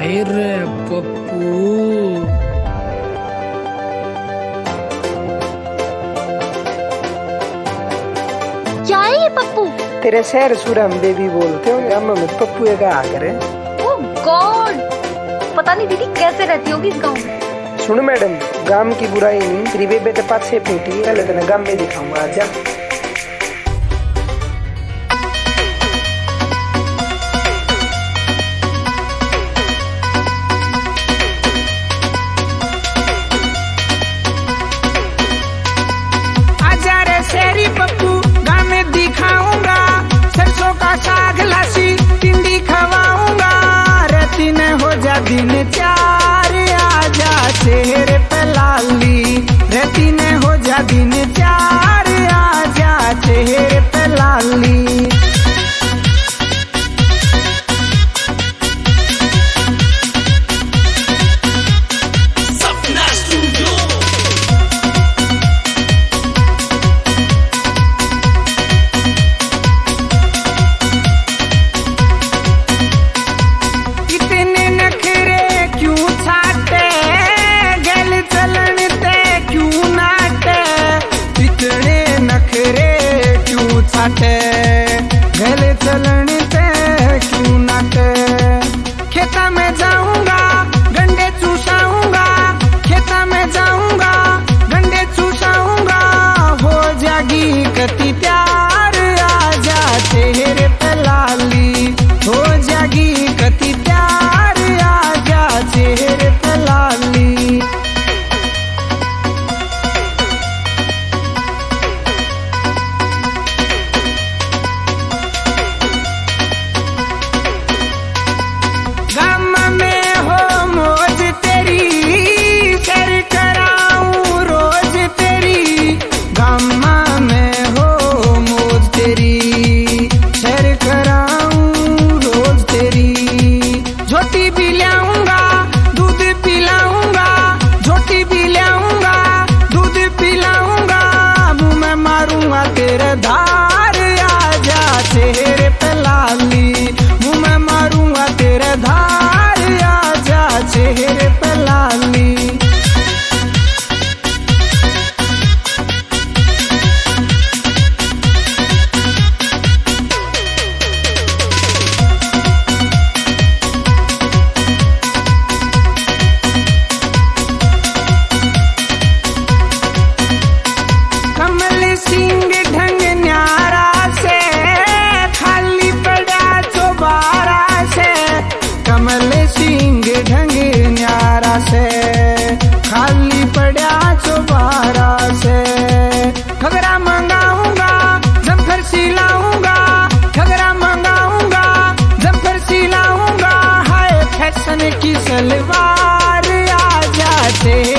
अरे पप्पू, क्या है ये पप्पू? तेरे शहर सूरम बेबी बोलते हो, गाँव में पप्पू एक आ करे। ओह गॉड, पता नहीं दीदी कैसे रहती होगी इस गाँव में। सुन मैडम, गांव की बुराई नहीं, तेरी बेबे के पाछे पीटी है, लेकिन गांव में दिखाऊंगा, आजा। आजा रे शेरी पप्पू, गाँव में दिखाऊंगा, सरसों का साग लासी टिंडी खवाऊंगा, रहती न हो जा दिन चार, आजा चेहरे पे लाली, रहती न हो जा दिन चार, आजा चेहरे पे लाली। गले चलन ते क्यों नाटे, खेता में जाऊंगा गंडे चूसाऊंगा, खेता में जाऊंगा गंडे चूसाऊंगा, हो जागी कति प्यार, आजा चेहरे पे लाली, हो जागी कति प्यार, आजा चेहरे पे लाली। झोटी भी लाऊंगा, दूध पिलाऊंगा, झोटी भी लाऊंगा, दूध पिलाऊंगा, मुंह में मारूंगा तेरे धार, आजा चेहरे पे लाली, मुंह में मारूंगा तेरे धार, आजा चेहरे पे लाली। सिंह ढंग न्यारा से खाली पड़ा चौबारा से, कमल सिंह ढंग न्यारा से खाली पड़ा चौबारा से, घगरा मंगाऊंगा जमफर सिलाऊंगा, घगरा मंगाऊंगा जमफर सिलाऊंगा, हाय फैशन की सलवार, आजा से